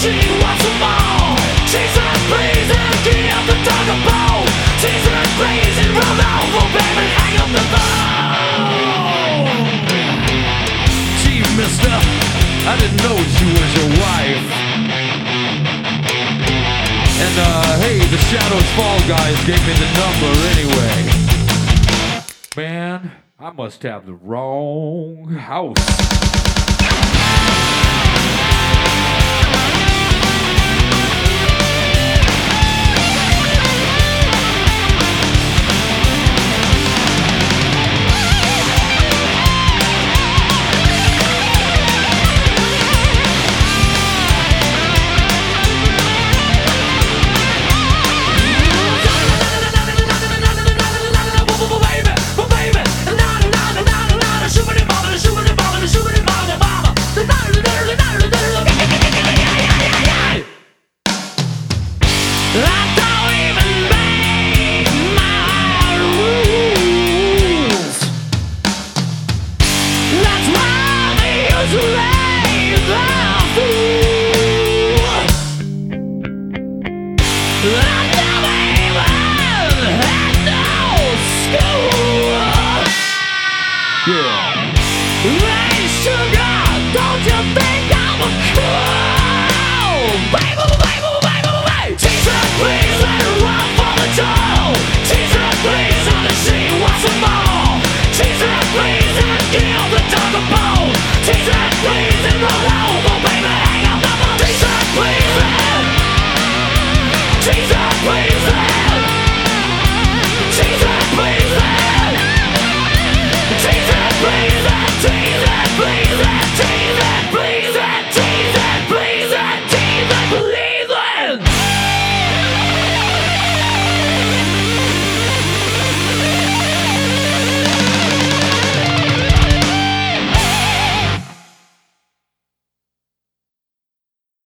she wants some more. Tease her, please, and give the dog a bone. Tease her, please, and roll over, baby, hang up the phone. Gee, mister, I didn't know she was your wife. And hey, the Shadows Fall guys gave me the number anyway. Man, I must have the wrong house. Teaser, please, and give the dog a bone. Teaser, please, and roll over.